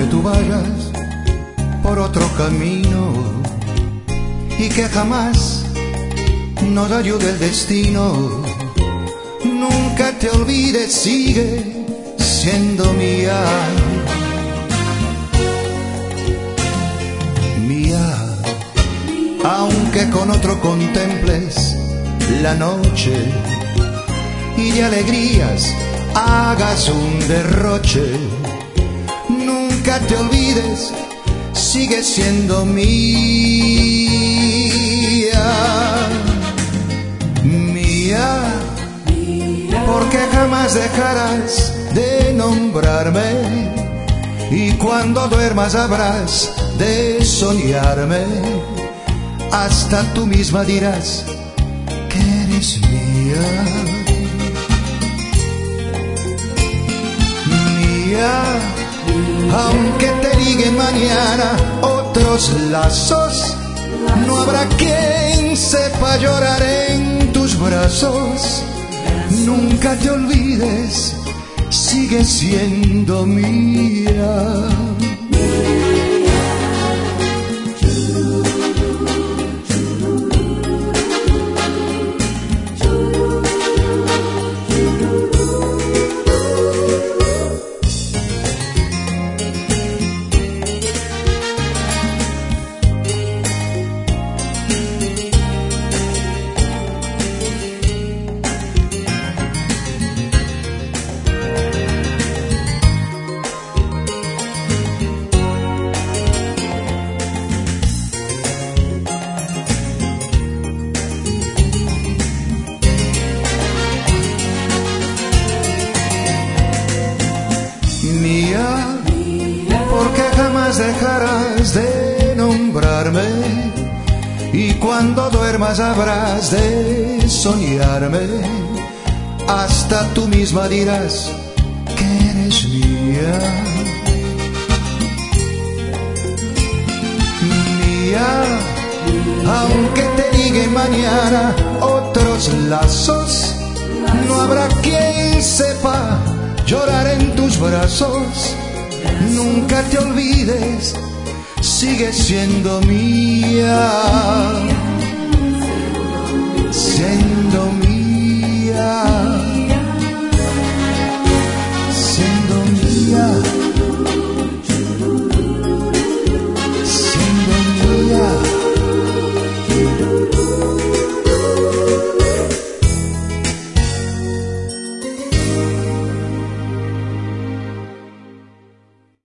aunque tú vayas por otro camino y que jamás nos ayude el destino, nunca te olvides, sigue siendo mía. Mía, aunque con otro contemples la noche y de alegrías hagas un derroche, nunca te olvides, sigue siendo mía. Mía, porque jamás dejarás de nombrarme y cuando duermas habrás de soñarme. Hasta tú misma dirás que eres mía. Mía, aunque te liguen mañana otros lazos, no habrá quien sepa llorar en tus brazos. Nunca te olvides, sigue siendo mía. Mía, porque jamás dejarás de nombrarme y cuando duermas habrás de soñarme. Hasta tú misma dirás que eres mía. Mía, aunque te liguen mañana otros lazos, no habrá quien sepa llorar en tus brazos. Nunca te olvides, sigue siendo mía, siendo mía.